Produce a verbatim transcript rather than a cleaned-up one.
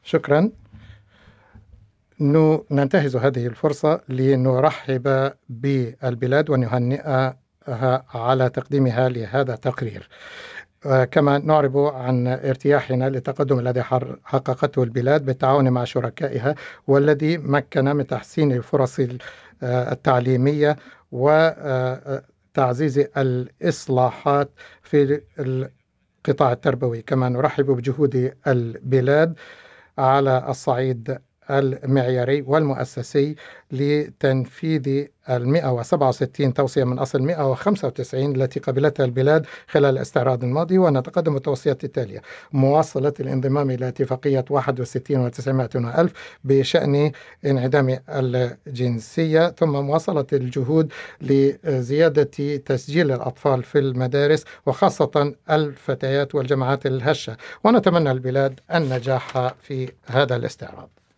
شكرا. ننتهز هذه الفرصة لنرحب بالبلاد ونهنئها على تقديمها لهذا التقرير. كما نعرب عن ارتياحنا للتقدم الذي حققته البلاد بالتعاون مع شركائها، والذي مكن من تحسين الفرص التعليمية وتعزيز الإصلاحات في القطاع التربوي. كما نرحب بجهود البلاد على الصعيد المعياري والمؤسسي لتنفيذ المئة وسبعة وستين توصية من أصل مئة وخمسة وتسعين التي قبلتها البلاد خلال الاستعراض الماضي، ونتقدم التوصيات التالية: مواصلة الانضمام إلى اتفاقية واحد وستين وتسعمائة وألف بشأن انعدام الجنسية، ثم مواصلة الجهود لزيادة تسجيل الأطفال في المدارس وخاصة الفتيات والجماعات الهشة، ونتمنى البلاد النجاح في هذا الاستعراض.